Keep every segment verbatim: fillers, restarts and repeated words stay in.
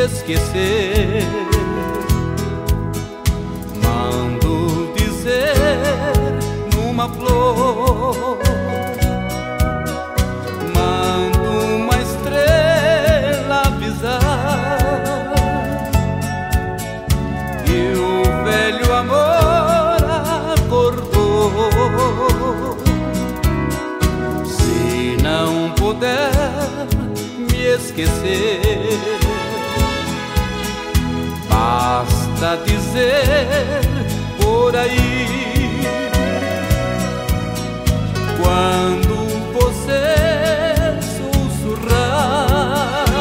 esquecer. Mando dizer numa flor, mando uma estrela avisar que o velho amor acordou. Se não puder me esquecer, basta dizer por aí, quando você sussurrar,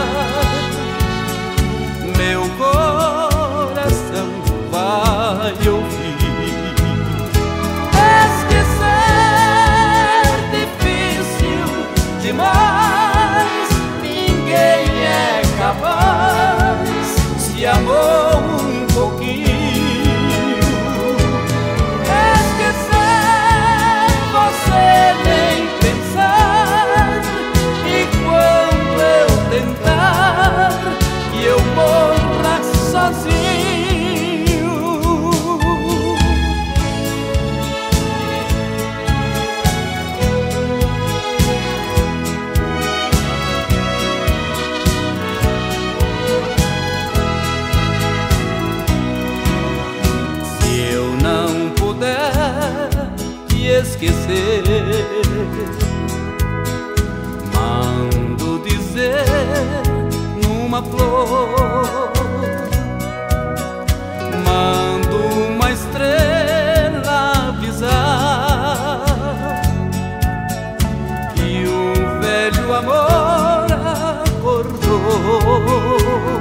meu coração vai ouvir. Esquecer difícil demais, ninguém é capaz. Se amou um pouquinho, esquecer você nem pensar. E quando eu tentar que eu morra sozinho, esquecer, mando dizer numa flor, mando uma estrela avisar que o velho amor acordou.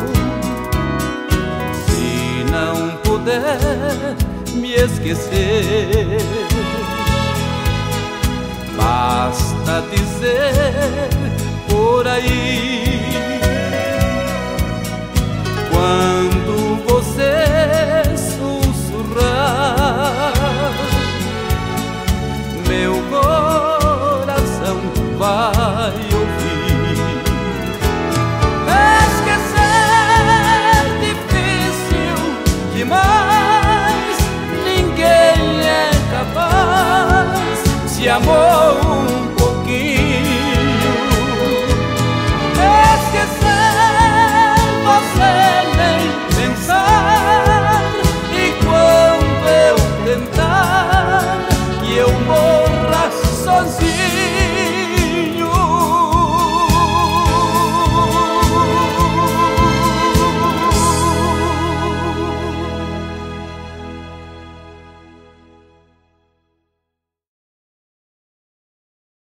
Se não puder me esquecer, basta dizer